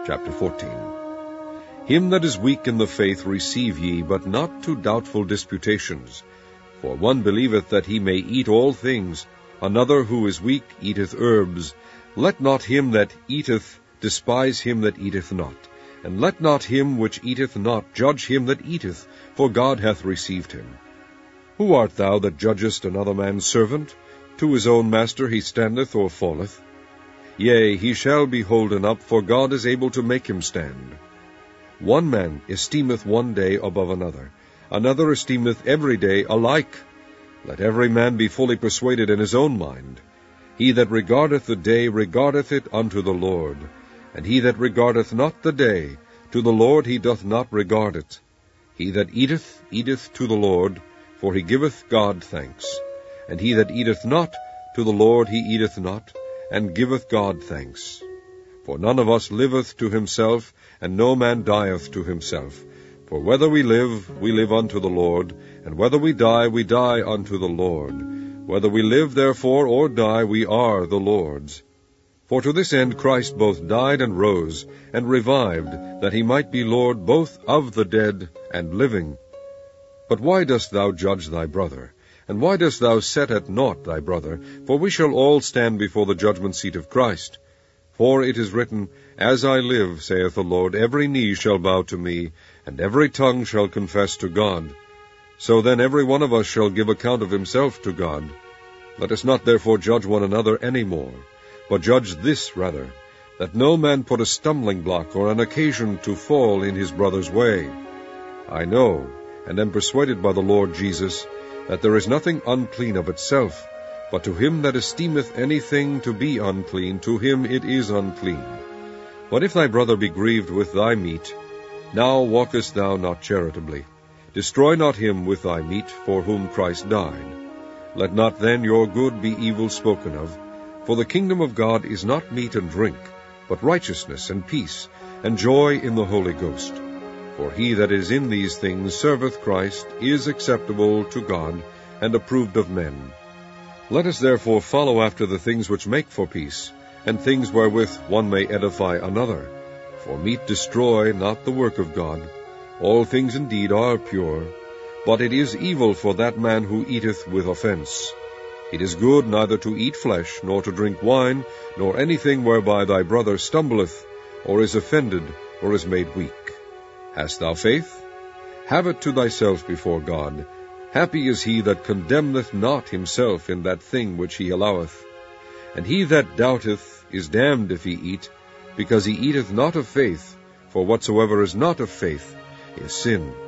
Chapter 14. Him that is weak in the faith receive ye, but not to doubtful disputations. For one believeth that he may eat all things, another who is weak eateth herbs. Let not him that eateth despise him that eateth not, and let not him which eateth not judge him that eateth, for God hath received him. Who art thou that judgest another man's servant? To his own master he standeth or falleth. Yea, he shall be holden up, for God is able to make him stand. One man esteemeth one day above another, another esteemeth every day alike. Let every man be fully persuaded in his own mind. He that regardeth the day regardeth it unto the Lord, and he that regardeth not the day, to the Lord he doth not regard it. He that eateth, eateth to the Lord, for he giveth God thanks. And he that eateth not, to the Lord he eateth not, and giveth God thanks. For none of us liveth to himself, and no man dieth to himself. For whether we live unto the Lord, and whether we die unto the Lord. Whether we live therefore or die, we are the Lord's. For to this end Christ both died and rose, and revived, that he might be Lord both of the dead and living. But why dost thou judge thy brother? And why dost thou set at naught thy brother? For we shall all stand before the judgment seat of Christ. For it is written, As I live, saith the Lord, every knee shall bow to me, and every tongue shall confess to God. So then every one of us shall give account of himself to God. Let us not therefore judge one another any more, but judge this rather, that no man put a stumbling block or an occasion to fall in his brother's way. I know, and am persuaded by the Lord Jesus, that there is nothing unclean of itself, but to him that esteemeth anything to be unclean, to him it is unclean. But if thy brother be grieved with thy meat, now walkest thou not charitably. Destroy not him with thy meat, for whom Christ died. Let not then your good be evil spoken of, for the kingdom of God is not meat and drink, but righteousness and peace, and joy in the Holy Ghost. For he that is in these things serveth Christ, is acceptable to God, and approved of men. Let us therefore follow after the things which make for peace, and things wherewith one may edify another. For meat destroy not the work of God. All things indeed are pure, but it is evil for that man who eateth with offense. It is good neither to eat flesh, nor to drink wine, nor anything whereby thy brother stumbleth, or is offended, or is made weak. Hast thou faith? Have it to thyself before God. Happy is he that condemneth not himself in that thing which he alloweth. And he that doubteth is damned if he eat, because he eateth not of faith, for whatsoever is not of faith is sin.